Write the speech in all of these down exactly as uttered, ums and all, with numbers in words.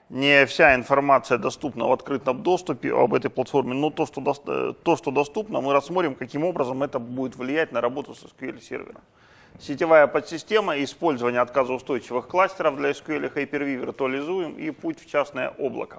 не вся информация доступна в открытом доступе об этой платформе, но то, что, то, что доступно, мы рассмотрим, каким образом это будет влиять на работу с эс ку эль-сервером. Сетевая подсистема, использование отказоустойчивых кластеров для эс ку эль, Hyper-V виртуализуем и путь в частное облако.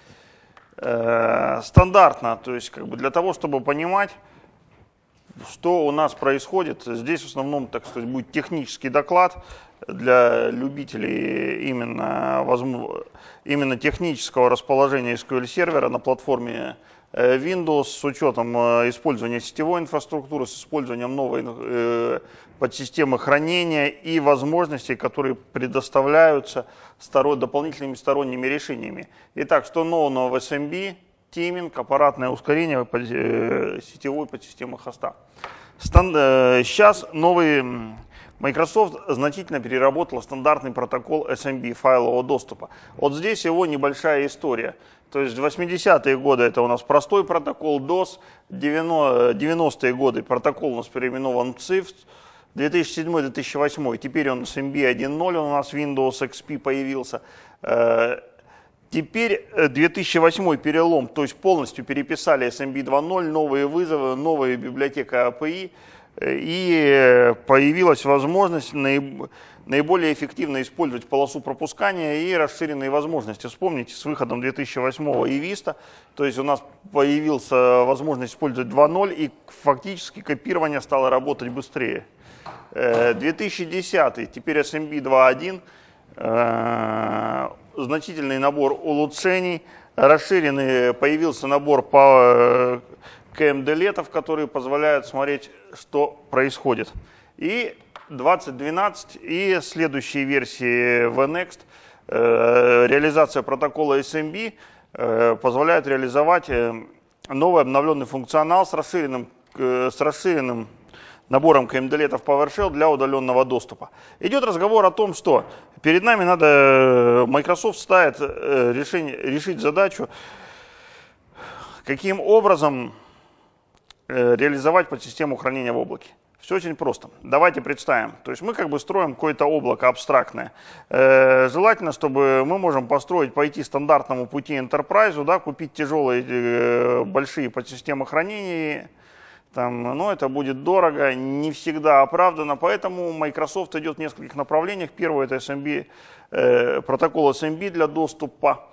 Э, стандартно, то есть как бы для того, чтобы понимать, что у нас происходит, здесь в основном, так сказать, будет технический доклад для любителей именно, возможно, именно технического расположения эс ку эль-сервера на платформе Windows с учетом использования сетевой инфраструктуры, с использованием новой э, подсистемы хранения и возможностей, которые предоставляются сторон, дополнительными сторонними решениями. Итак, что нового в эс эм би, тиминг, аппаратное ускорение под, э, сетевой подсистемы хоста. Стан, э, сейчас новый Microsoft значительно переработала стандартный протокол эс эм би, файлового доступа. Вот здесь его небольшая история. То есть в восьмидесятые годы это у нас простой протокол дос, девяностые годы протокол у нас переименован в циф, две тысячи седьмой — две тысячи восьмой, теперь он эс эм би один ноль, у нас Windows икс пи появился. Теперь две тысячи восьмой перелом, то есть полностью переписали эс эм би два ноль, новые вызовы, новая библиотека эй пи ай, и появилась возможность наиболее эффективно использовать полосу пропускания и расширенные возможности. Вспомните, с выходом две тысячи восьмого и Vista, то есть у нас появилась возможность использовать два ноль, и фактически копирование стало работать быстрее. две тысячи десятый, теперь эс эм би два один, значительный набор улучшений, расширенный появился набор по КМ-делетов, которые позволяют смотреть, что происходит. И двадцать двенадцать и следующие версии ви некст, э, реализация протокола эс эм би э, позволяет реализовать э, новый обновленный функционал с расширенным, э, с расширенным набором КМ-делетов PowerShell для удаленного доступа. Идет разговор о том, что перед нами надо, Microsoft ставит э, решение, решить задачу, каким образом э, реализовать подсистему хранения в облаке. Все очень просто. Давайте представим. То есть мы как бы строим какое-то облако абстрактное. Э, желательно, чтобы мы можем построить, пойти стандартному пути Enterprise, да, купить тяжелые э, большие подсистемы хранения. Там, но это будет дорого, не всегда оправдано. Поэтому Microsoft идет в нескольких направлениях. Первое — это эс эм би, э, протокол эс эм би для доступа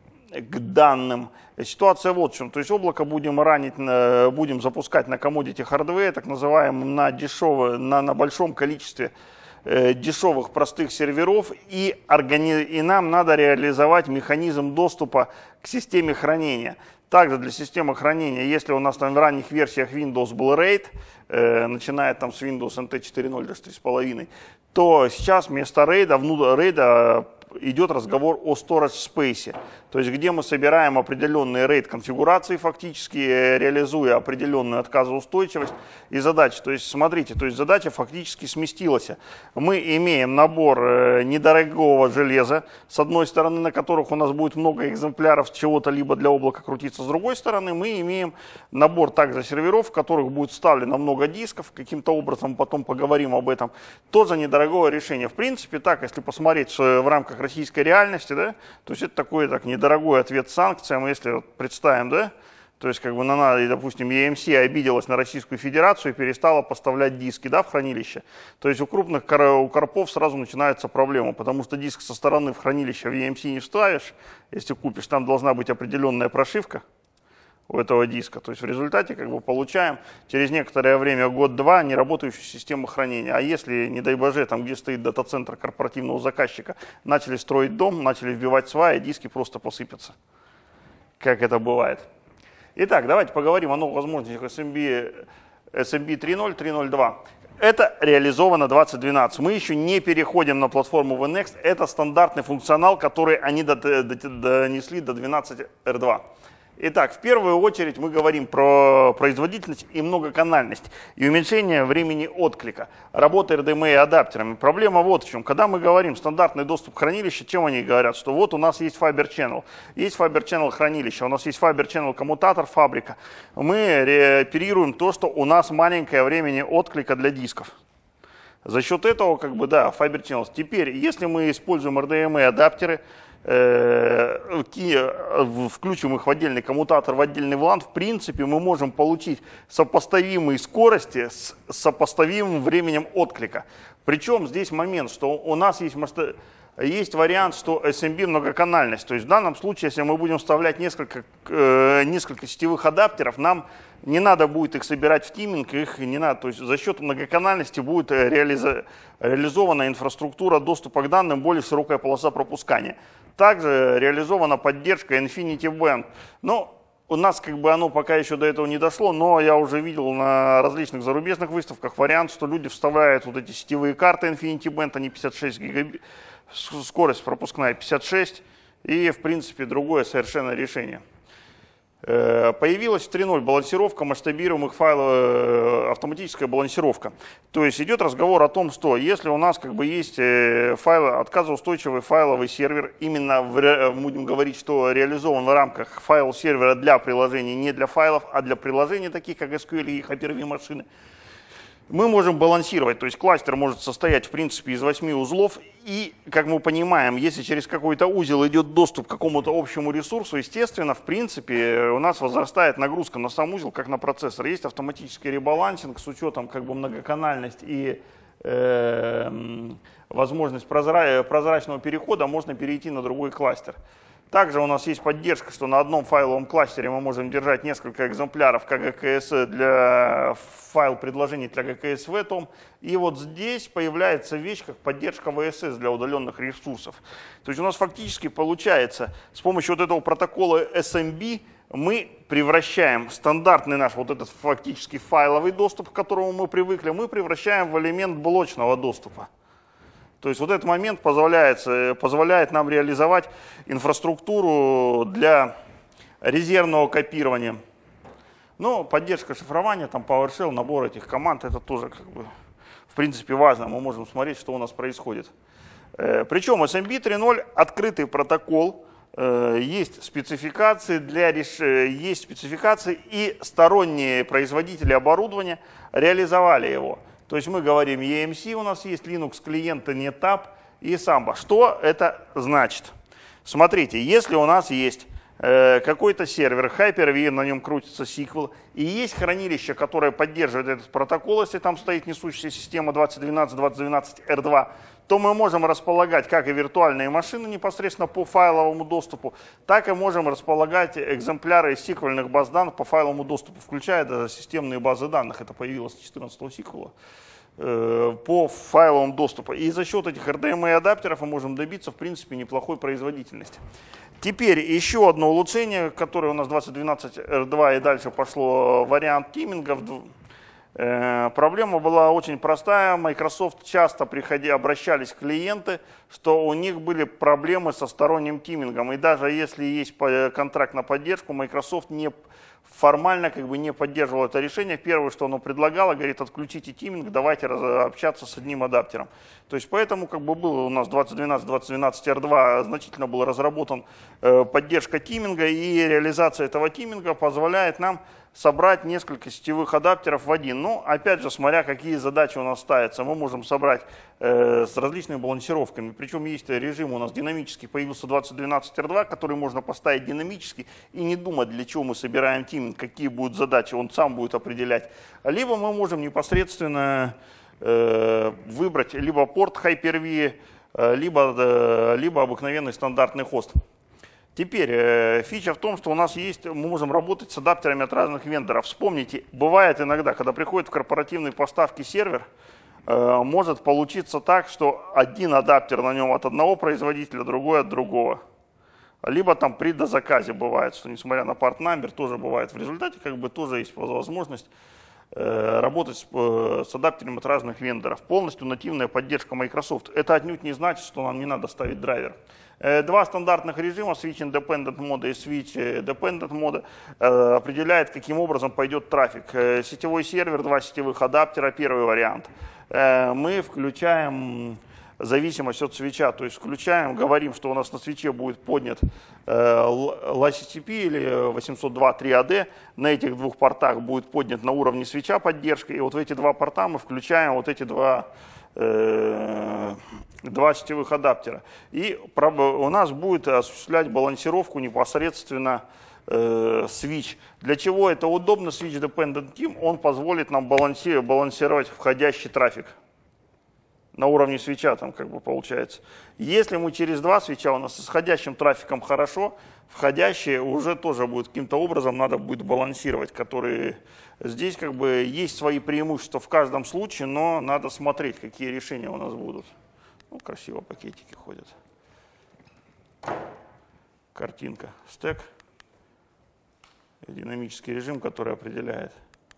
к данным. Ситуация вот в чем. То есть облако будем ранить, будем запускать на commodity hardware, так называемом, на, дешевое, на, на большом количестве э, дешевых простых серверов, и, органи... и нам надо реализовать механизм доступа к системе хранения. Также для системы хранения, если у нас там в ранних версиях Windows был RAID, э, начиная там с Windows эн ти четыре ноль, даже три с половиной, то сейчас вместо RAID, внутрь RAID идет разговор о storage space, то есть где мы собираем определенные RAID-конфигурации, фактически реализуя определенную отказоустойчивость и задачи. То есть смотрите, то есть задача фактически сместилась. Мы имеем набор недорогого железа, с одной стороны, на которых у нас будет много экземпляров чего-то либо для облака крутиться, с другой стороны мы имеем набор также серверов, в которых будет вставлено много дисков, каким-то образом потом поговорим об этом, тоже недорогое решение. В принципе, так, если посмотреть в рамках российской реальности, да, то есть это такой так недорогой ответ санкциям, если вот представим, да, то есть как бы, на, допустим, и эм си обиделась на Российскую Федерацию и перестала поставлять диски, да, в хранилище, то есть у крупных у корпов сразу начинается проблема, потому что диск со стороны в хранилище в и эм си не вставишь, если купишь, там должна быть определенная прошивка у этого диска. То есть в результате как бы получаем через некоторое время, год-два, неработающую систему хранения. А если, не дай боже, там где стоит дата-центр корпоративного заказчика, начали строить дом, начали вбивать сваи, диски просто посыпятся. Как это бывает. Итак, давайте поговорим о новых возможностях эс эм би, эс эм би три ноль, три ноль два. Это реализовано двадцать двенадцать. Мы еще не переходим на платформу ви некст. Это стандартный функционал, который они донесли до двенадцать эр два. Итак, в первую очередь мы говорим про производительность и многоканальность и уменьшение времени отклика. Работа эр дэ эм эй адаптерами. Проблема вот в чем. Когда мы говорим стандартный доступ к хранилищу, чем они говорят? Что вот у нас есть Fiber Channel, есть Fiber Channel хранилище, у нас есть Fiber Channel коммутатор, фабрика. Мы репарируем то, что у нас маленькое времени отклика для дисков. За счет этого, как бы, да, Fiber Channel. Теперь, если мы используем эр дэ эм эй адаптеры, э, включим их в отдельный коммутатор, в отдельный влан, в принципе мы можем получить сопоставимые скорости с сопоставимым временем отклика. Причем здесь момент, что у нас есть, есть вариант, что эс эм би многоканальность. То есть в данном случае, если мы будем вставлять несколько, э, несколько сетевых адаптеров, нам не надо будет их собирать в тиминг, их не надо. То есть за счет многоканальности будет реализа реализована инфраструктура доступа к данным, более широкая полоса пропускания. Также реализована поддержка InfinityBand. Но у нас как бы оно пока еще до этого не дошло, но я уже видел на различных зарубежных выставках вариант, что люди вставляют вот эти сетевые карты InfinityBand, они пятьдесят шесть гигабит, скорость пропускная пятьдесят шесть, и в принципе другое совершенно решение. Появилась в три ноль балансировка масштабируемых файлов, автоматическая балансировка. То есть идет разговор о том, что если у нас как бы есть файлы, отказоустойчивый файловый сервер, именно в, будем говорить, что реализован в рамках файл-сервера для приложений, не для файлов, а для приложений, таких как эс кью эль и Hyper-V машины, мы можем балансировать, то есть кластер может состоять в принципе из восьми узлов, и, как мы понимаем, если через какой-то узел идет доступ к какому-то общему ресурсу, естественно, в принципе, у нас возрастает нагрузка на сам узел, как на процессор. Есть автоматический ребалансинг с учетом как бы многоканальность и э, возможность прозра прозрачного перехода, можно перейти на другой кластер. Также у нас есть поддержка, что на одном файловом кластере мы можем держать несколько экземпляров ка гэ ка эс для файл предложений для гэ ка эс в том. И вот здесь появляется вещь, как поддержка ви эс эс для удаленных ресурсов. То есть у нас фактически получается, с помощью вот этого протокола эс эм би мы превращаем стандартный наш вот этот фактически файловый доступ, к которому мы привыкли, мы превращаем в элемент блочного доступа. То есть вот этот момент позволяет, позволяет нам реализовать инфраструктуру для резервного копирования. Но поддержка шифрования, там PowerShell, набор этих команд, это тоже как бы в принципе важно. Мы можем смотреть, что у нас происходит. Причем эс эм би три ноль открытый протокол, есть спецификации, для реш... есть спецификации, и сторонние производители оборудования реализовали его. То есть мы говорим и эм си, у нас есть Linux клиенты, NetApp и Samba. Что это значит? Смотрите, если у нас есть э, какой-то сервер, Hyper-V, на нем крутится сиквел, и есть хранилище, которое поддерживает этот протокол, если там стоит несущая система двадцать двенадцать двадцать двенадцать эр два, то мы можем располагать как и виртуальные машины непосредственно по файловому доступу, так и можем располагать экземпляры сиквельных баз данных по файловому доступу, включая даже системные базы данных. Это появилось с четырнадцатого сиквела э, по файловому доступу. И за счет этих эр дэ эм эй-адаптеров мы можем добиться, в принципе, неплохой производительности. Теперь еще одно улучшение, которое у нас двадцать двенадцать эр два и дальше пошло вариант тимингов. Проблема была очень простая. Microsoft часто приходи, обращались клиенты, что у них были проблемы со сторонним тимингом. И даже если есть контракт на поддержку, Microsoft не, формально как бы не поддерживал это решение. Первое, что оно предлагало, говорит, отключите тиминг, давайте общаться с одним адаптером. То есть поэтому как бы было у нас двадцать двенадцать двадцать двенадцать эр два, значительно была разработан э, поддержка тиминга, и реализация этого тиминга позволяет нам собрать несколько сетевых адаптеров в один. Ну, опять же, смотря какие задачи у нас ставятся, мы можем собрать э, с различными балансировками. Причем есть режим у нас динамический, появился двадцать двенадцать эр два, который можно поставить динамически и не думать, для чего мы собираем тиминг, какие будут задачи, он сам будет определять. Либо мы можем непосредственно э, выбрать либо порт Hyper-V, э, либо, э, либо обыкновенный стандартный хост. Теперь э, фича в том, что у нас есть, мы можем работать с адаптерами от разных вендоров. Вспомните, бывает иногда, когда приходит в корпоративные поставки сервер, э, может получиться так, что один адаптер на нем от одного производителя, другой от другого. Либо там при дозаказе бывает, что несмотря на part-number, тоже бывает. В результате как бы тоже есть возможность э, работать с, э, с адаптерами от разных вендоров. Полностью нативная поддержка Microsoft. Это отнюдь не значит, что нам не надо ставить драйвер. Два стандартных режима, Switch Independent мода и Switch Dependent мода, определяет, каким образом пойдет трафик. Сетевой сервер, два сетевых адаптера, первый вариант. Мы включаем зависимость от свитча, то есть включаем, говорим, что у нас на свитче будет поднят эл эй си ти пи или восемьсот два точка три а дэ, на этих двух портах будет поднят на уровне свитча поддержка, и вот в эти два порта мы включаем вот эти два э, два сетевых адаптера. И у нас будет осуществлять балансировку непосредственно э, switch. Для чего это удобно? Switch Dependent Team, он позволит нам баланси, балансировать входящий трафик на уровне свитча, там как бы получается. Если мы через два свитча, у нас с исходящим трафиком хорошо, входящие уже тоже будет каким-то образом надо будет балансировать, которые здесь как бы есть свои преимущества в каждом случае, но надо смотреть, какие решения у нас будут. Ну, красиво пакетики ходят. Картинка, стэк. И динамический режим, который определяет.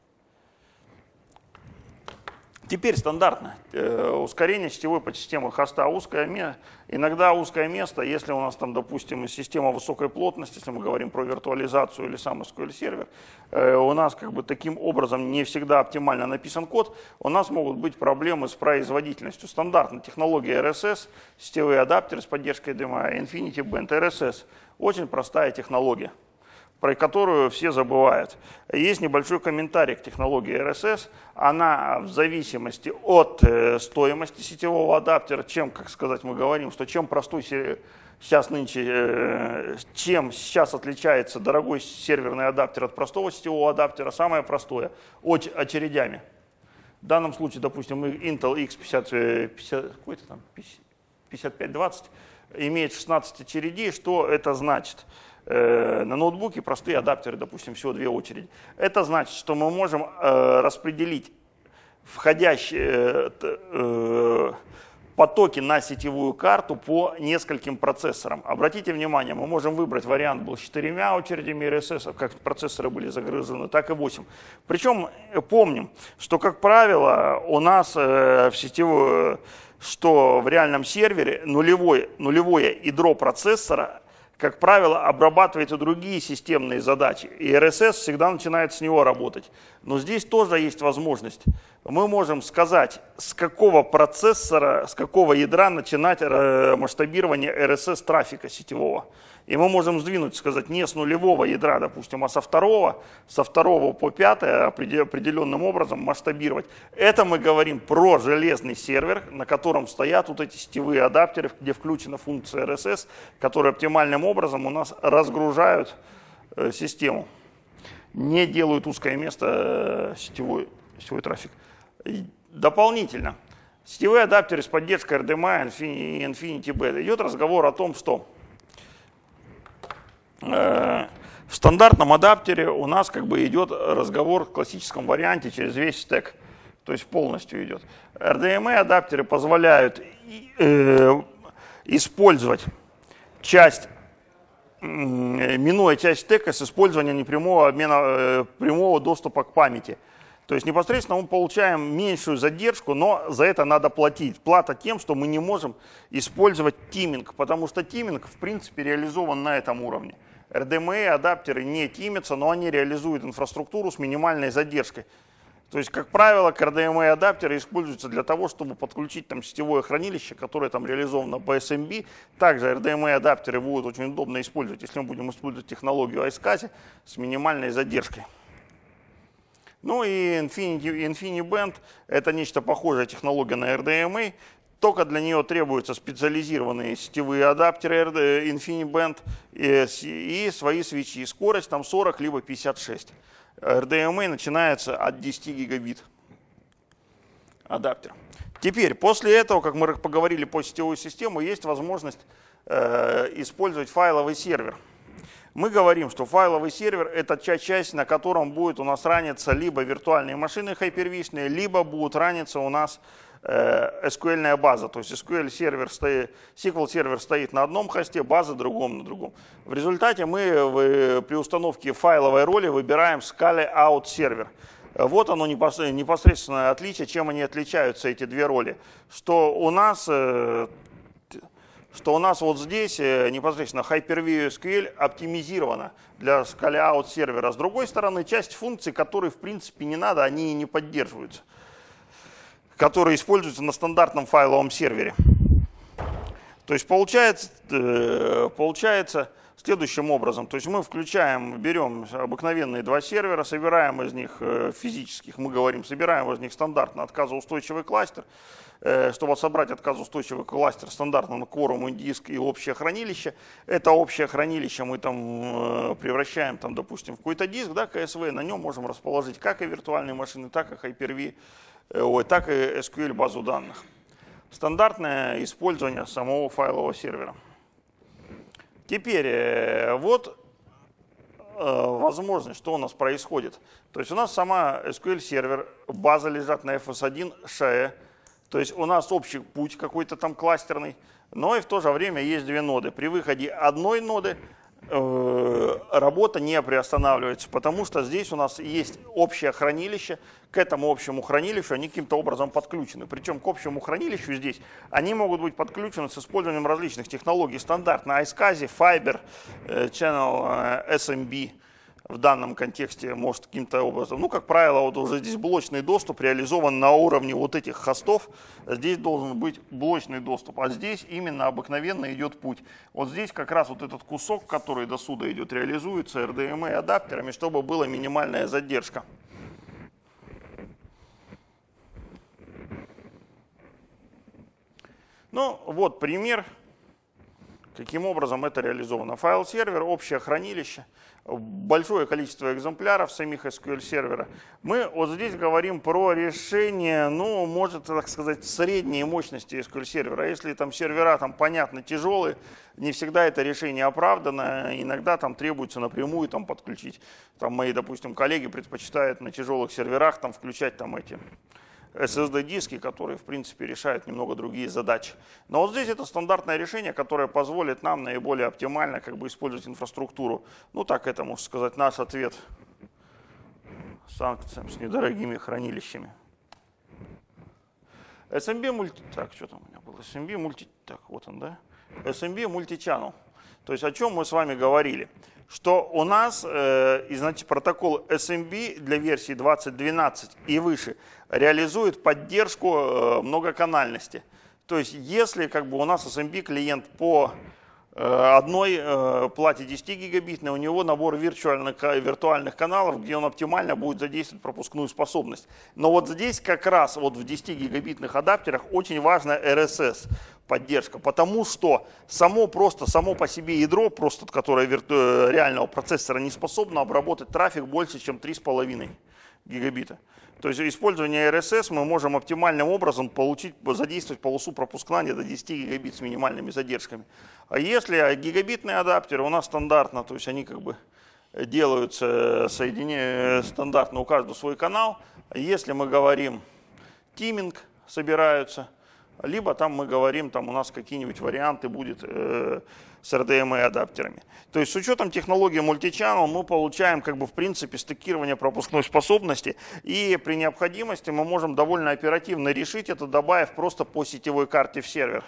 Теперь стандартно. Э, ускорение сетевой подсистемы хоста. Узкое место. Иногда узкое место, если у нас там, допустим, система высокой плотности, если мы говорим про виртуализацию или сам эс ку эль-сервер, э, у нас как бы таким образом не всегда оптимально написан код, у нас могут быть проблемы с производительностью. Стандартная технология эр эс эс, сетевые адаптеры с поддержкой ди эм ай, InfinityBand, эр эс эс. Очень простая технология, про которую все забывают. Есть небольшой комментарий к технологии эр эс эс. Она в зависимости от э, стоимости сетевого адаптера, чем, как сказать, мы говорим, что чем простой сейчас нынче, э, чем сейчас отличается дорогой серверный адаптер от простого сетевого адаптера, самое простое, от очередями. В данном случае, допустим, Intel икс пятьдесят, пятьдесят, какой-то там, пятьдесят пять двадцать имеет шестнадцать очередей. Что это значит? На ноутбуке простые адаптеры, допустим, всего две очереди. Это значит, что мы можем э, распределить входящие э, потоки на сетевую карту по нескольким процессорам. Обратите внимание, мы можем выбрать вариант был с четырьмя очередями эр эс эс, как процессоры были загружены, так и восемь. Причем помним, что, как правило, у нас э, в сетевую, что в реальном сервере нулевое, нулевое ядро процессора, как правило, обрабатывает и другие системные задачи. И эр эс эс всегда начинает с него работать. Но здесь тоже есть возможность. Мы можем сказать, с какого процессора, с какого ядра начинать масштабирование эр эс эс трафика сетевого. И мы можем сдвинуть, сказать, не с нулевого ядра, допустим, а со второго, со второго по пятое определенным образом масштабировать. Это мы говорим про железный сервер, на котором стоят вот эти сетевые адаптеры, где включена функция эр эс эс, которые оптимальным образом у нас разгружают э, систему, не делают узкое место э, сетевой, сетевой трафик. И дополнительно, сетевые адаптеры с поддержкой эр ди эм ай и InfinityBand. Идет разговор о том, что в стандартном адаптере у нас как бы идет разговор в классическом варианте через весь стек, то есть полностью идет. эр ди эм ай адаптеры позволяют э, использовать часть, э, минуя часть стека с использованием непрямого обмена, э, прямого доступа к памяти. То есть непосредственно мы получаем меньшую задержку, но за это надо платить. Плата тем, что мы не можем использовать тиминг, потому что тиминг в принципе реализован на этом уровне. эр ди эм ай адаптеры не тимятся, но они реализуют инфраструктуру с минимальной задержкой. То есть, как правило, эр ди эм ай адаптеры используются для того, чтобы подключить там сетевое хранилище, которое там реализовано по эс эм би. Также эр ди эм ай адаптеры будут очень удобно использовать, если мы будем использовать технологию iSCSI с минимальной задержкой. Ну и Infinity, InfiniBand – это нечто похожая технология на эр ди эм ай, только для нее требуются специализированные сетевые адаптеры InfiniBand и, и свои свечи. Скорость там сорок либо пятьдесят шесть. эр ди эм ай начинается от десяти гигабит адаптер. Теперь, после этого, как мы поговорили по сетевой системе, есть возможность э, использовать файловый сервер. Мы говорим, что файловый сервер – это та часть, на котором будет у нас раниться либо виртуальные машины хайпервишные, либо будут раниться у нас э, эс ку эль-ная база. То есть эс ку эль-сервер стоит, сиквел-сервер стоит на одном хосте, база другом на другом. В результате мы в, при установке файловой роли выбираем Scala Out сервер. Вот оно непосредственное отличие, чем они отличаются, эти две роли. Что у нас... Э, что у нас вот здесь непосредственно Hyper-V эс ку эль оптимизирована для Scala Out сервера. С другой стороны, часть функций, которые в принципе не надо, они и не поддерживаются, которые используются на стандартном файловом сервере. То есть получается, получается следующим образом. То есть мы включаем, берем обыкновенные два сервера, собираем из них физических, мы говорим, собираем из них стандартно отказоустойчивый кластер. чтобы собрать отказоустойчивый кластер стандартно на Quorum, диск и общее хранилище. Это общее хранилище мы там превращаем, там, допустим, в какой-то диск, да, си эс ви, на нем можем расположить как и виртуальные машины, так и Hyper-V, ой, так и эс кью эль базу данных. Стандартное использование самого файлового сервера. Теперь вот возможность, что у нас происходит. То есть у нас сама эс кью эль сервер, база лежат на эф эс один шее, то есть у нас общий путь какой-то там кластерный, но и в то же время есть две ноды. При выходе одной ноды э, работа не приостанавливается, потому что здесь у нас есть общее хранилище, к этому общему хранилищу они каким-то образом подключены. Причем к общему хранилищу здесь они могут быть подключены с использованием различных технологий. Стандартно iSCSI, Fiber, Channel, эс эм би в данном контексте может каким-то образом. Ну, как правило, вот уже здесь блочный доступ реализован на уровне вот этих хостов. Здесь должен быть блочный доступ, а здесь именно обыкновенно идет путь. Вот здесь как раз вот этот кусок, который до сюда идет, реализуется эр дэ эм эй адаптерами, чтобы была минимальная задержка. Ну, вот пример, каким образом это реализовано. Файл-сервер, общее хранилище, большое количество экземпляров самих эс кью эль сервера. Мы вот здесь говорим про решение, ну, может, так сказать, средней мощности эс кью эль сервера. Если там сервера, там, понятно, тяжелые, не всегда это решение оправдано, иногда там требуется напрямую там подключить. Там мои, допустим, коллеги предпочитают на тяжелых серверах там включать там эти эс эс ди-диски, которые, в принципе, решают немного другие задачи. Но вот здесь это стандартное решение, которое позволит нам наиболее оптимально как бы использовать инфраструктуру. Ну, так это, можно сказать, наш ответ санкциям с недорогими хранилищами. эс эм би мульти... Так, что там у меня было? эс эм би мульти... Так, вот он, да? эс эм би мультичаннел. То есть о чем мы с вами говорили? Что у нас э, значит, протокол эс эм би для версии двадцать двенадцать и выше реализует поддержку э, многоканальности. То есть если как бы, у нас эс эм би клиент по э, одной э, плате десять гигабитной, у него набор виртуальных, виртуальных каналов, где он оптимально будет задействовать пропускную способность. Но вот здесь как раз вот в десятигигабитных адаптерах очень важна эр эс эс. Поддержка, потому что само просто, само по себе ядро, просто которое вирту... реального процессора не способно обработать трафик больше, чем три с половиной гигабита. То есть использование эр эс эс мы можем оптимальным образом получить, задействовать полосу пропускания до десяти гигабит с минимальными задержками. А если гигабитные адаптеры у нас стандартно, то есть они как бы делаются соединения стандартно, у каждого свой канал. Если мы говорим тиминг собираются, либо там мы говорим, там у нас какие-нибудь варианты будет э, с эр дэ эм эй адаптерами. То есть с учетом технологии мультичаннел мы получаем как бы в принципе стыкирование пропускной способности, и при необходимости мы можем довольно оперативно решить это, добавив просто по сетевой карте в сервер.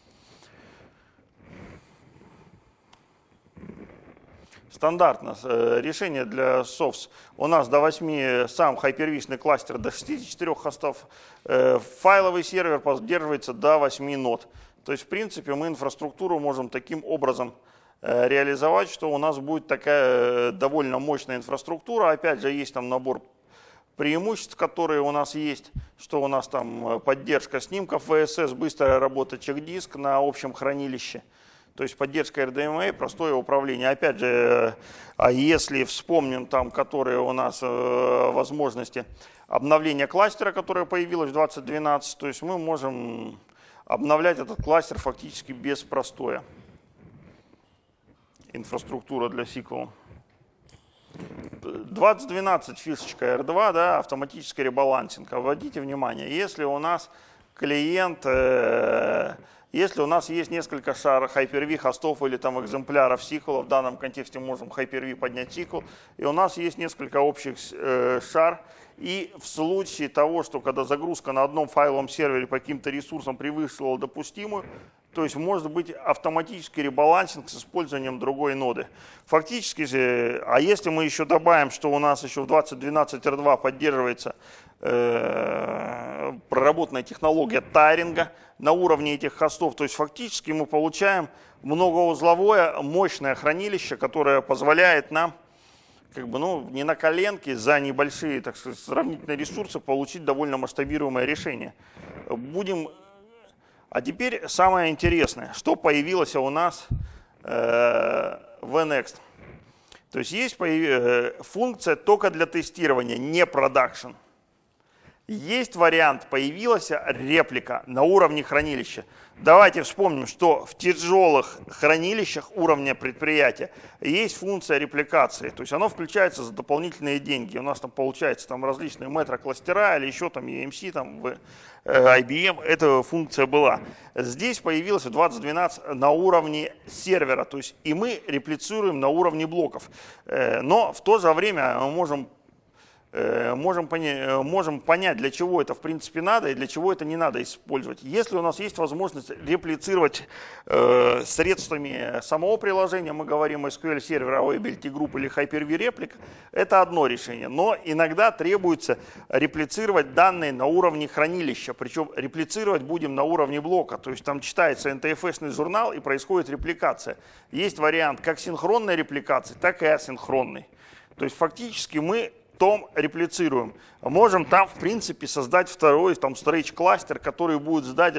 Стандартно э, решение для софс у нас до восьми, сам Hyper-V кластер до шестидесяти четырёх хостов, э, файловый сервер поддерживается до восьми нод. То есть в принципе мы инфраструктуру можем таким образом э, реализовать, что у нас будет такая э, довольно мощная инфраструктура. Опять же есть там набор преимуществ, которые у нас есть, что у нас там поддержка снимков ви эс эс, быстрая работа чек-диск на общем хранилище. То есть поддержка эр дэ эм эй, простое управление. Опять же, а если вспомним там, которые у нас э, возможности обновления кластера, которое появилось в двадцать двенадцать, то есть мы можем обновлять этот кластер фактически без простоя. Инфраструктура для сиквела. двадцать двенадцать фишечка эр два, да, автоматический ребалансинг. Обратите внимание, если у нас клиент... Э, Если у нас есть несколько шар Hyper-V хостов или там экземпляров сиквела, в данном контексте можем Hyper-V поднять сиквел, и у нас есть несколько общих э, шар, и в случае того, что когда загрузка на одном файловом сервере по каким-то ресурсам превысила допустимую, то есть может быть автоматический ребалансинг с использованием другой ноды. Фактически же, а если мы еще добавим, что у нас еще в двадцать двенадцать эр два поддерживается э, проработанная технология таринга на уровне этих хостов, то есть фактически мы получаем многоузловое мощное хранилище, которое позволяет нам как бы, ну, не на коленке, за небольшие, так сказать, сравнительные ресурсы получить довольно масштабируемое решение. Будем... А теперь самое интересное, что появилось у нас э, в Nnext. То есть есть э, функция только для тестирования, не продакшн. Есть вариант, появилась реплика на уровне хранилища. Давайте вспомним, что в тяжелых хранилищах уровня предприятия есть функция репликации. То есть оно включается за дополнительные деньги. У нас там получается там различные метро-кластера или еще там и эм си, там в ай би эм эта функция была. Здесь появилась в двадцать двенадцать на уровне сервера. То есть и мы реплицируем на уровне блоков. Но в то же время мы можем Можем понять, можем понять, для чего это в принципе надо и для чего это не надо использовать. Если у нас есть возможность реплицировать э, средствами самого приложения, мы говорим эс ку эль сервер, Availability Group или Hyper-V реплик, это одно решение. Но иногда требуется реплицировать данные на уровне хранилища, причем реплицировать будем на уровне блока. То есть там читается эн ти эф эс-ный журнал и происходит репликация. Есть вариант как синхронной репликации, так и асинхронной. То есть фактически мы том реплицируем. Можем там, в принципе, создать второй там storage кластер, который будет сдать,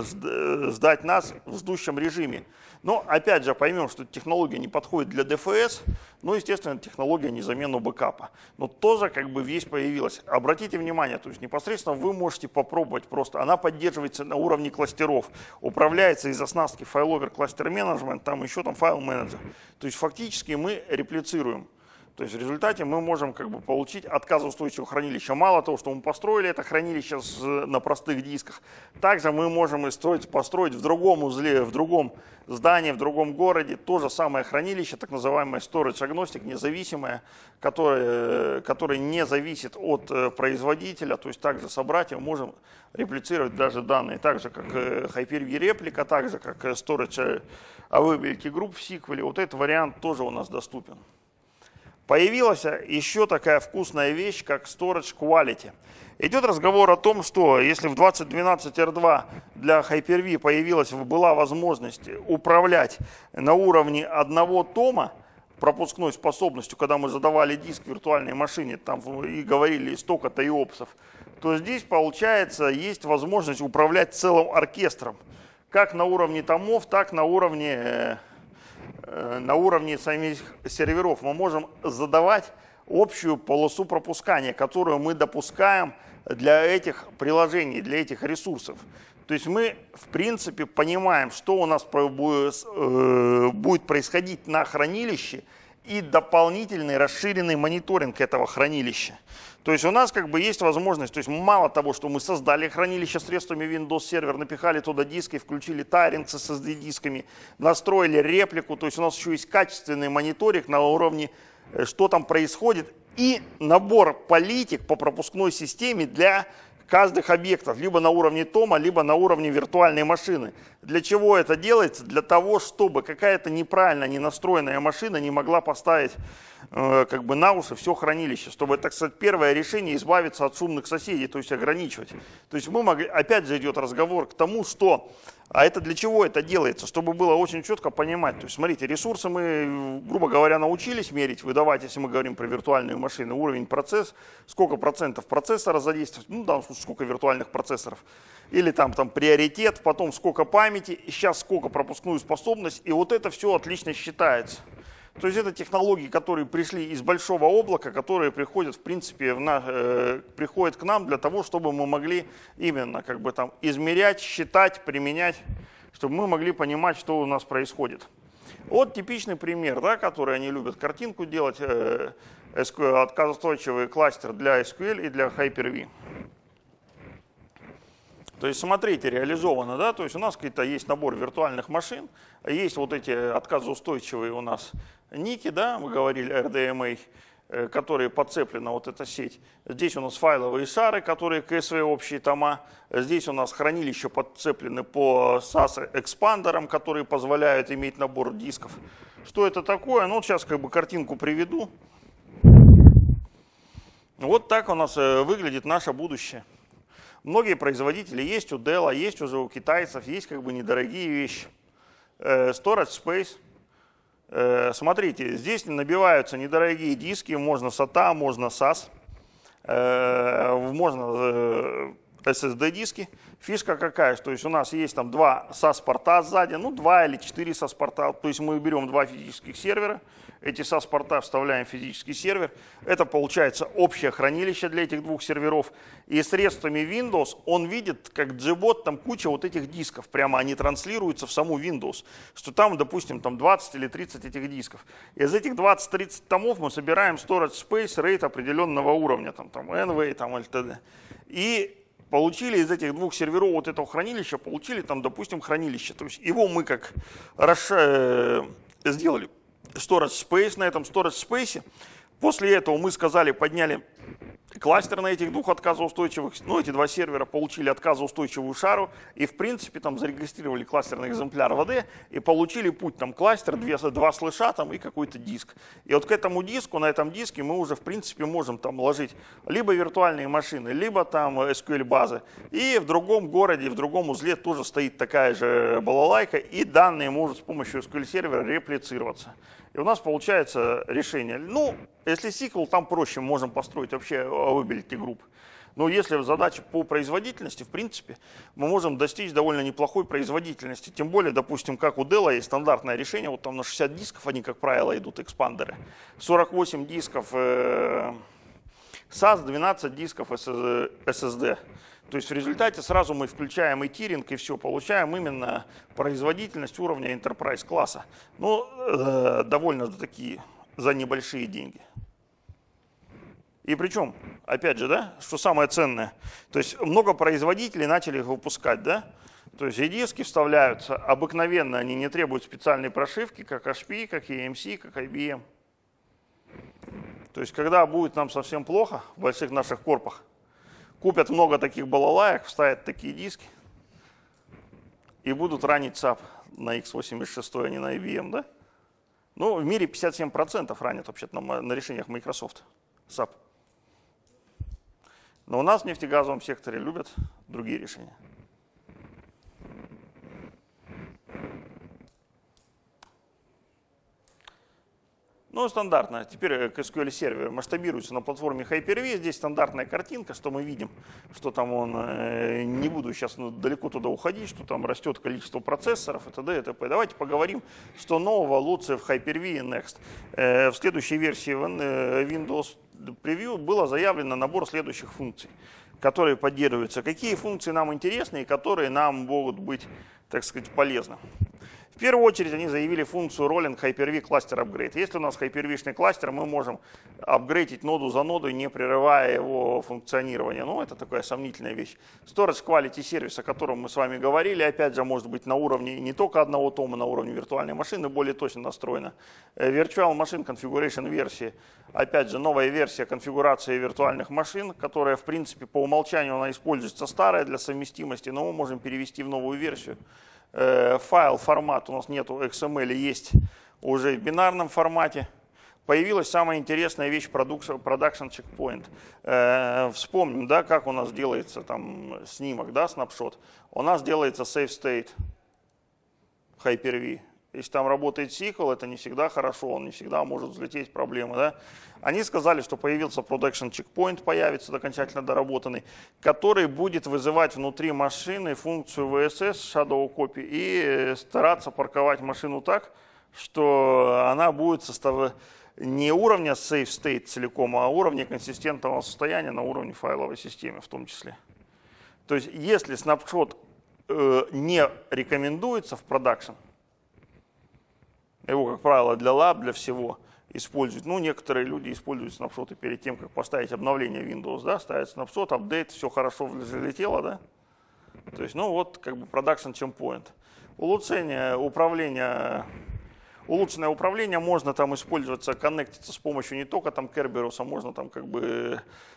сдать нас в ждущем режиме. Но, опять же, поймем, что технология не подходит для ди эф эс, ну, естественно, технология не замену бэкапа. Но тоже как бы вещь появилась. Обратите внимание, то есть непосредственно вы можете попробовать просто. Она поддерживается на уровне кластеров, управляется из оснастки файловер кластер менеджмент, там еще там файл менеджер. То есть фактически мы реплицируем. То есть в результате мы можем как бы получить отказоустойчивое хранилище. Мало того, что мы построили это хранилище с, на простых дисках, также мы можем и строить, построить в другом узле, в другом здании, в другом городе то же самое хранилище, так называемое storage agnostic, независимое, которое, которое не зависит от производителя. То есть также собрать и можем реплицировать даже данные, так же как Hyper-V реплика, так же как Storage Availability Group в сиквеле. Вот этот вариант тоже у нас доступен. Появилась еще такая вкусная вещь, как Storage Quality. Идет разговор о том, что если в двадцать двенадцать эр два для Hyper-V появилась, была возможность управлять на уровне одного тома пропускной способностью, когда мы задавали диск в виртуальной машине там, и говорили столько-то и опсов, то здесь, получается, есть возможность управлять целым оркестром. Как на уровне томов, так на уровне... на уровне самих серверов мы можем задавать общую полосу пропускания, которую мы допускаем для этих приложений, для этих ресурсов. То есть мы, в принципе, понимаем, что у нас будет происходить на хранилище и дополнительный расширенный мониторинг этого хранилища. То есть у нас как бы есть возможность, то есть мало того, что мы создали хранилище средствами Windows Server, напихали туда диски, включили тайринг с эс эс ди-дисками, настроили реплику, то есть у нас еще есть качественный мониторинг на уровне, что там происходит, и набор политик по пропускной системе для каждых объектов, либо на уровне тома, либо на уровне виртуальной машины. Для чего это делается? Для того, чтобы какая-то неправильно не настроенная машина не могла поставить э, как бы на уши все хранилище, чтобы, так сказать, первое решение избавиться от шумных соседей, то есть ограничивать. То есть мы могли, опять же идет разговор к тому, что, а это для чего это делается, чтобы было очень четко понимать. То есть смотрите, ресурсы мы, грубо говоря, научились мерить, выдавать, если мы говорим про виртуальную машину, уровень процесс, сколько процентов процессора задействовать, ну да, сколько виртуальных процессоров, или там, там приоритет, потом сколько памяти, и сейчас сколько пропускную способность, и вот это все отлично считается. То есть это технологии, которые пришли из большого облака, которые приходят, в принципе, в на, э, приходят к нам для того, чтобы мы могли именно как бы там измерять, считать, применять, чтобы мы могли понимать, что у нас происходит. Вот типичный пример, да, который они любят картинку делать, э, эс ку эль, отказоустойчивый кластер для эс ку эль и для Hyper-V. То есть, смотрите, реализовано, да, то есть у нас какой-то есть набор виртуальных машин, есть вот эти отказоустойчивые у нас ники, да, мы говорили, эр ди эм эй, которые подцеплены вот эта сеть. Здесь у нас файловые шары, которые кей эс ви общие тома. Здесь у нас хранилища подцеплены по сас экспандерам, которые позволяют иметь набор дисков. Что это такое? Ну, сейчас как бы картинку приведу. Вот так у нас выглядит наше будущее. Многие производители есть у Dell, есть уже у китайцев, есть как бы недорогие вещи. Storage Space. Смотрите, здесь набиваются недорогие диски, можно сата, можно сас, можно эс эс ди-диски. Фишка какая, то есть у нас есть там два сас-порта сзади, ну два или четыре сас-порта, то есть мы берем два физических сервера, эти сас-порта вставляем в физический сервер, это получается общее хранилище для этих двух серверов, и средствами Windows он видит, как джибот, там куча вот этих дисков, прямо они транслируются в саму Windows, что там, допустим, там двадцать или тридцать этих дисков. Из этих двадцати-тридцати томов мы собираем storage space rate определенного уровня, там, там эн ви, там эл ти ди, и получили из этих двух серверов вот этого хранилища, получили там, допустим, хранилище. То есть его мы как расш... сделали storage space на этом storage space. После этого мы сказали, подняли кластер на этих двух отказоустойчивых, ну эти два сервера получили отказоустойчивую шару и в принципе там зарегистрировали кластерный экземпляр ви ди и получили путь там кластер, две, два слэша там и какой-то диск. И вот к этому диску, на этом диске мы уже в принципе можем там ложить либо виртуальные машины, либо там эс кью эль базы. И в другом городе, в другом узле тоже стоит такая же балалайка и данные могут с помощью эс кью эль сервера реплицироваться. И у нас получается решение. Ну, если сиквел, там проще, мы можем построить вообще availability групп. Но если задача по производительности, в принципе, мы можем достичь довольно неплохой производительности. Тем более, допустим, как у Dell есть стандартное решение, вот там на шестьдесят дисков, они, как правило, идут экспандеры. сорок восемь дисков э, сас, двенадцать дисков эс эс ди. То есть в результате сразу мы включаем и тиринг, и все, получаем именно производительность уровня Enterprise класса. Ну, э, довольно такие за небольшие деньги. И причем, опять же, да, что самое ценное, то есть много производителей начали их выпускать, да, то есть и диски вставляются, обыкновенно они не требуют специальной прошивки, как эйч пи, как и эм си, как ай би эм. То есть когда будет нам совсем плохо в больших наших корпах, купят много таких балалаек, вставят такие диски и будут ранить сап на икс восемьдесят шесть, а не на ай би эм, да? Ну, в мире пятьдесят семь процентов ранят вообще-то на, на решениях Microsoft сап. Но у нас в нефтегазовом секторе любят другие решения. Ну, стандартно. Теперь к эс кью эль-сервер масштабируется на платформе Hyper-V. Здесь стандартная картинка, что мы видим, что там он, э, не буду сейчас далеко туда уходить, что там растет количество процессоров и т.д. и т.п. Давайте поговорим, что нового лучше в Hyper-V и Next. Э, в следующей версии Windows Preview было заявлено набор следующих функций, которые поддерживаются. Какие функции нам интересны и которые нам могут быть, так сказать, полезны. В первую очередь они заявили функцию Rolling Hyper-V Cluster Upgrade. Если у нас Hyper-V-шный кластер, мы можем апгрейдить ноду за нодой, не прерывая его функционирование. Ну, это такая сомнительная вещь. Storage Quality Service, о котором мы с вами говорили, опять же, может быть на уровне не только одного тома, на уровне виртуальной машины, более точно настроена. Virtual Machine Configuration версии, опять же, новая версия конфигурации виртуальных машин, которая, в принципе, по умолчанию она используется старая для совместимости, но мы можем перевести в новую версию. Файл, формат у нас нету икс эм эль, есть уже в бинарном формате. Появилась самая интересная вещь Production Checkpoint. Э, вспомним, да, как у нас делается там снимок, да, снапшот. У нас делается Save State Hyper-V. Если там работает сиквел, это не всегда хорошо, он не всегда может взлететь, проблемы, да. Они сказали, что появился Production Checkpoint, появится окончательно доработанный, который будет вызывать внутри машины функцию ви эс эс, Shadow Copy, и стараться парковать машину так, что она будет составлять не уровня Save State целиком, а уровня консистентного состояния на уровне файловой системы в том числе. То есть, если снапшот э, не рекомендуется в продакшн, его, как правило, для лаб, для всего используют. Ну, некоторые люди используют снапшоты перед тем, как поставить обновление Windows, да, ставят снапшот, апдейт, все хорошо залетело, да. То есть, ну, вот, как бы, production checkpoint. Улучшение управления, улучшенное управление можно там использоваться, коннектиться с помощью не только там Kerberos, можно там, как бы,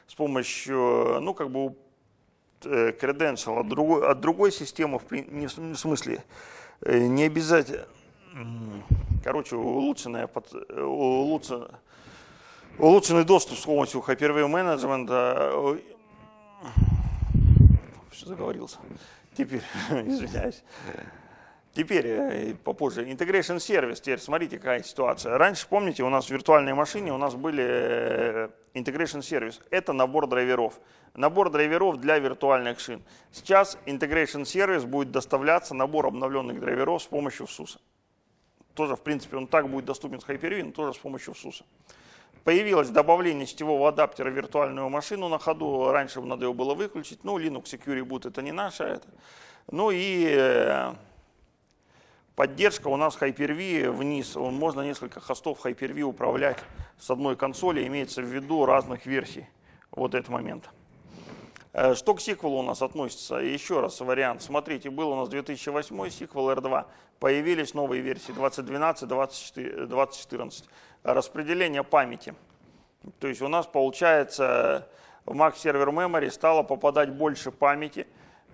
с помощью, ну, как бы, credential от другой, от другой системы, не в смысле, не обязательно. Короче, улучшенная, улучшен, улучшенный доступ с помощью Hyper-V менеджмента. Что заговорился? Теперь, извиняюсь. Теперь, попозже, Integration Service. Теперь смотрите, какая ситуация. Раньше, помните, у нас в виртуальной машине у нас были Integration Service. Это набор драйверов. Набор драйверов для виртуальных шин. Сейчас Integration Service будет доставляться, набор обновленных драйверов с помощью сус. Тоже, в принципе, он так будет доступен с Hyper-V, но тоже с помощью сус. Появилось добавление сетевого адаптера в виртуальную машину на ходу. Раньше надо его было выключить. Ну, Linux Security Boot это не наше. Это. Ну и поддержка у нас Hyper-V вниз. Можно несколько хостов Hyper-V управлять с одной консоли. Имеется в виду разных версий. Вот этот момент. Что к сиквелу у нас относится? Еще раз вариант. Смотрите, был у нас две тысячи восьмой сиквел эр два. Появились новые версии двадцать двенадцать, двадцать четырнадцать. Распределение памяти. То есть у нас получается в Mac Server Memory стало попадать больше памяти.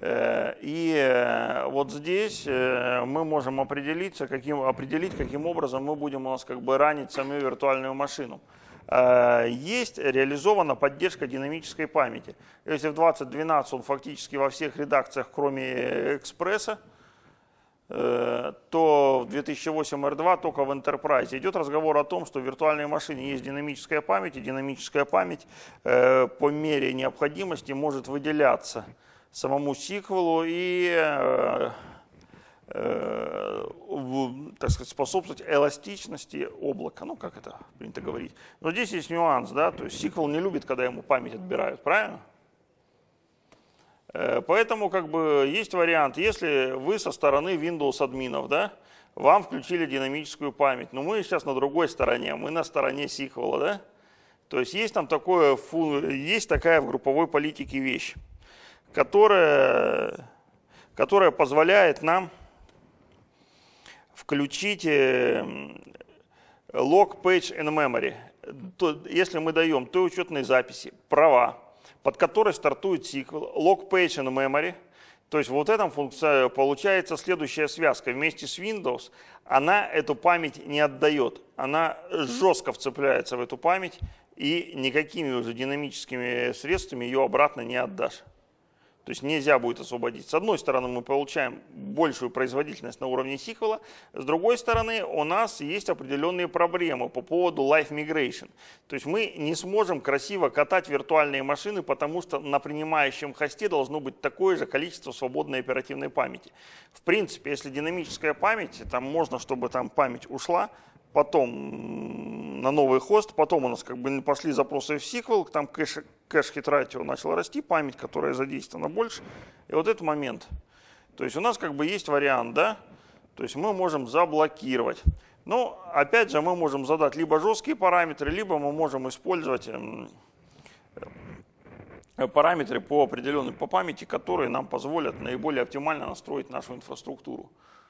И вот здесь мы можем определиться, каким, определить, каким образом мы будем у нас как бы ранить саму виртуальную машину. Есть реализована поддержка динамической памяти. Если в двадцать двенадцать он фактически во всех редакциях, кроме экспресса, то в две тысячи восемь эр два только в Enterprise. Идет разговор о том, что в виртуальной машине есть динамическая память, и динамическая память по мере необходимости может выделяться самому сиквелу и так сказать, способствовать эластичности облака, ну как это принято говорить. Но здесь есть нюанс, да, то есть сиквел не любит, когда ему память отбирают, правильно? Поэтому как бы есть вариант, если вы со стороны Windows админов, да, вам включили динамическую память, но мы сейчас на другой стороне, мы на стороне сиквела, да, то есть есть там такое, есть такая в групповой политике вещь, которая, которая позволяет нам включить log page in memory. Если мы даем той учетной записи права, под которой стартует сиквел, log page in memory, то есть вот этом функция, получается следующая связка. Вместе с Windows она эту память не отдает. Она жестко вцепляется в эту память и никакими уже динамическими средствами ее обратно не отдашь. То есть нельзя будет освободить. С одной стороны, мы получаем большую производительность на уровне сиквела, с другой стороны, у нас есть определенные проблемы по поводу live migration. То есть мы не сможем красиво катать виртуальные машины, потому что на принимающем хосте должно быть такое же количество свободной оперативной памяти. В принципе, если динамическая память, там можно, чтобы там память ушла, потом на новый хост, потом у нас как бы пошли запросы в сиквел, там кэш, кэш-хит ратио начал расти, память, которая задействована больше, и вот этот момент. То есть у нас как бы есть вариант, да, то есть мы можем заблокировать. Но опять же мы можем задать либо жесткие параметры, либо мы можем использовать параметры по определенной по памяти, которые нам позволят наиболее оптимально настроить нашу инфраструктуру.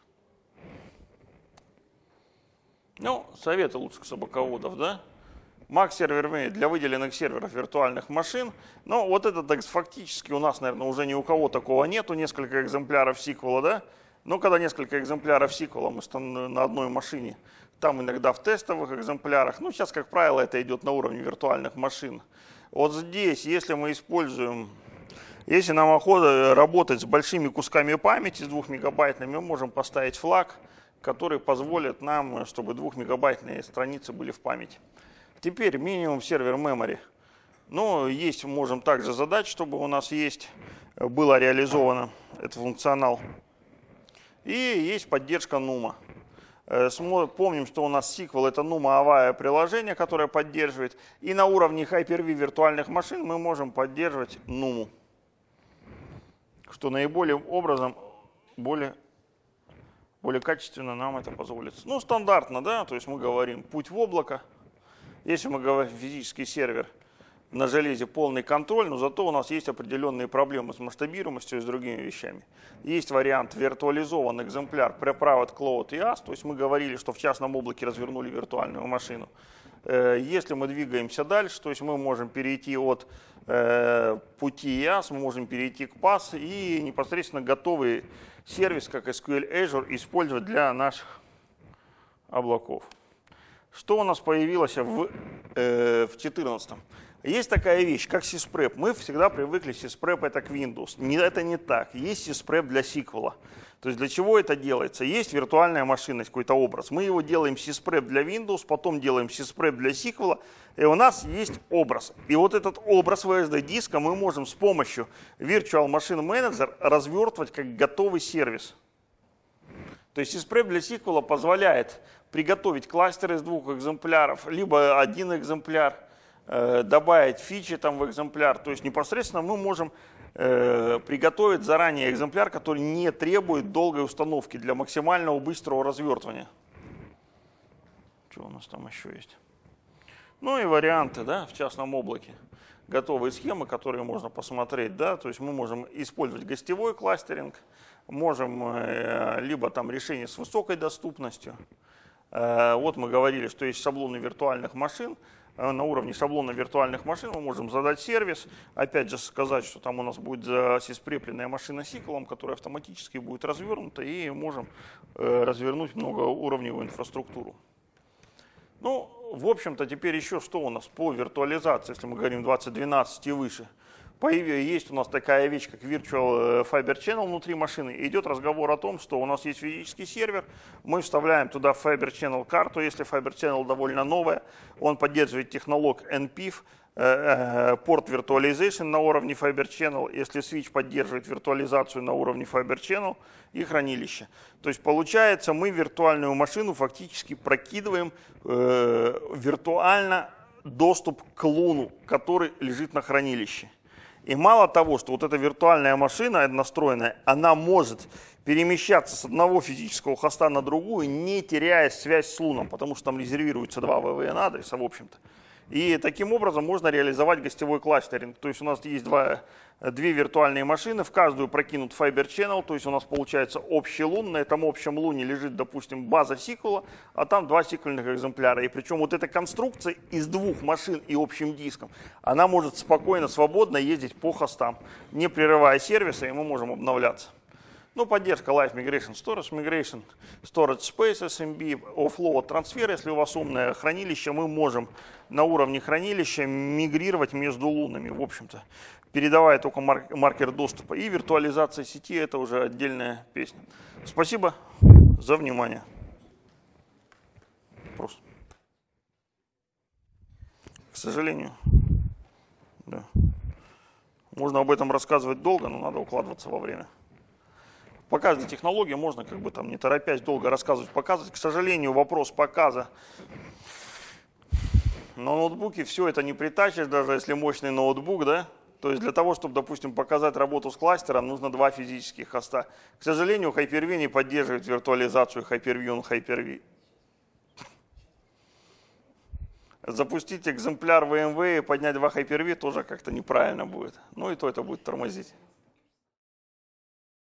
Ну, советы лучших собаководов, да? Mac Server для выделенных серверов виртуальных машин. Но вот это так, фактически у нас, наверное, уже ни у кого такого нету. Несколько экземпляров сиквела, да? Но когда несколько экземпляров сиквела мы на одной машине, там иногда в тестовых экземплярах. Ну, сейчас, как правило, это идет на уровне виртуальных машин. Вот здесь, если мы используем, если нам охота работать с большими кусками памяти, с двухмегабайтными, мы можем поставить флаг, который позволит нам, чтобы двухмегабайтные страницы были в памяти. Теперь минимум сервер memory. Ну, есть, можем также задать, чтобы у нас есть, было реализовано этот функционал. И есть поддержка нума. Помним, что у нас сиквел это нума-авая приложение, которое поддерживает. И на уровне Hyper-V виртуальных машин мы можем поддерживать нуму. Что наиболее образом, более... более качественно нам это позволит. Ну, стандартно, да, то есть мы говорим путь в облако. Если мы говорим физический сервер, на железе полный контроль, но зато у нас есть определенные проблемы с масштабируемостью и с другими вещами. Есть вариант виртуализованный экземпляр Pre-Private Cloud и ай эй эс, то есть мы говорили, что в частном облаке развернули виртуальную машину. Если мы двигаемся дальше, то есть мы можем перейти от э, пути и эй эс, мы можем перейти к пас и непосредственно готовый сервис, как эс кью эль Azure, использовать для наших облаков. Что у нас появилось в две тысячи четырнадцатом? Есть такая вещь, как syspRep. Мы всегда привыкли, syspRep это к Windows. Не, это не так. Есть syspRep для сиквела. То есть для чего это делается? Есть виртуальная машина, какой-то образ. Мы его делаем syspRep для Windows, потом делаем syspRep для сиквела, и у нас есть образ. И вот этот образ ви эс ди-диска мы можем с помощью Virtual Machine Manager развертывать как готовый сервис. То есть syspRep для сиквела позволяет приготовить кластер из двух экземпляров, либо один экземпляр, э, добавить фичи там в экземпляр. То есть непосредственно мы можем э, приготовить заранее экземпляр, который не требует долгой установки для максимального быстрого развертывания. Что у нас там еще есть? Ну и варианты, да, в частном облаке. Готовые схемы, которые можно посмотреть, да, то есть мы можем использовать гостевой кластеринг, можем э, либо там решение с высокой доступностью. Э, вот мы говорили, что есть шаблоны виртуальных машин. Э, на уровне шаблона виртуальных машин мы можем задать сервис, опять же сказать, что там у нас будет засиспрепленная машина сиквелом, которая автоматически будет развернута, и можем э, развернуть многоуровневую инфраструктуру. Ну, в общем-то, теперь еще что у нас по виртуализации, если мы говорим двадцать двенадцать и выше. Есть у нас такая вещь, как Virtual Fiber Channel внутри машины. И идет разговор о том, что у нас есть физический сервер, мы вставляем туда Fiber Channel карту, если Fiber Channel довольно новая, он поддерживает технолог эн пи эф, порт Virtualization на уровне Fiber Channel, если Switch поддерживает виртуализацию на уровне Fiber Channel и хранилище. То есть получается, мы виртуальную машину фактически прокидываем э, виртуально доступ к луну, который лежит на хранилище. И мало того, что вот эта виртуальная машина настроенная, она может перемещаться с одного физического хоста на другую, не теряя связь с луном, потому что там резервируется два ви ви эн-адреса, в общем-то. И таким образом можно реализовать гостевой кластеринг. То есть у нас есть два, две виртуальные машины, в каждую прокинут Fiber Channel, то есть у нас получается общий лун. На этом общем луне лежит, допустим, база сиквела, а там два сиквельных экземпляра. И причем вот эта конструкция из двух машин и общим диском, она может спокойно, свободно ездить по хостам, не прерывая сервиса, и мы можем обновляться. Ну, поддержка Live Migration, Storage Migration, Storage Space, эс эм би, Offload трансфер. Если у вас умное хранилище, мы можем на уровне хранилища мигрировать между лунами, в общем-то, передавая только маркер доступа. И виртуализация сети – это уже отдельная песня. Спасибо за внимание. Вопрос? К сожалению, да. Можно об этом рассказывать долго, но надо укладываться во время. По каждой технологии можно, как бы там не торопясь, долго рассказывать, показывать. К сожалению, вопрос показа на ноутбуке все это не притащишь, даже если мощный ноутбук, да? То есть для того, чтобы, допустим, показать работу с кластером, нужно два физических хоста. К сожалению, Hyper-V не поддерживает виртуализацию Hyper-V on Hyper-V. Запустить экземпляр ви эм ви и поднять два Hyper-V тоже как-то неправильно будет. Ну и то это будет тормозить.